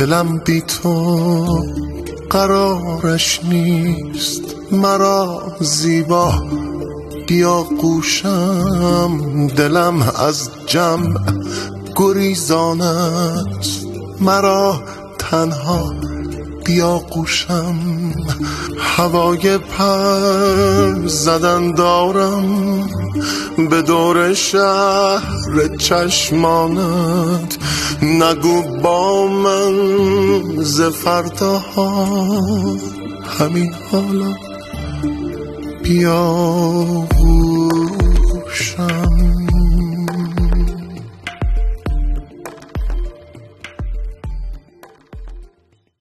دلم بی تو قرارش نیست، مرا زیبا بیا گوشم. دلم از جمع گریزان است، مرا تنها بیا گوشم. هوای پر زدن دارم به دور شهر چشمانت، نگو با من ز فرداها همین حالا بیا گوشم.